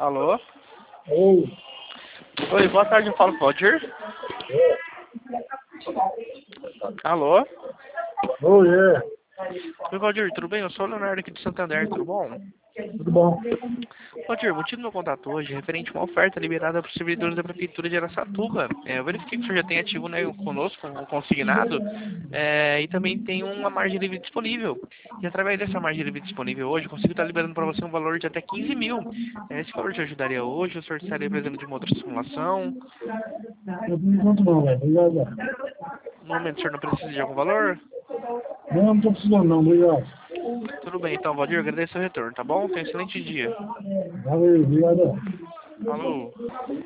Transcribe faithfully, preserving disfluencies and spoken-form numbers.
Alô? Oi. Oi, boa tarde, eu falo com o Valdir. Alô? Oi, é. Oi, Valdir, tudo bem? Eu sou o Leonardo aqui de Santander, tudo bom? Tudo bom? Valdir, o motivo do meu contato hoje é referente a uma oferta liberada para os servidores da Prefeitura de Araçatuba. É, eu verifiquei que o senhor já tem ativo, né, conosco, o consignado, é, e também tem uma margem livre disponível. E através dessa margem livre disponível hoje, eu consigo estar liberando para você um valor de até quinze mil. É, esse valor te ajudaria hoje? O senhor estaria precisando de uma outra simulação? Eu por enquanto não, velho. Obrigado. No momento o senhor não precisa de algum valor? Não, não tô precisando não, obrigado. Tudo bem, então, Valdir, agradeço o retorno, tá bom? Tenha um excelente dia. Valeu, obrigado. Falou!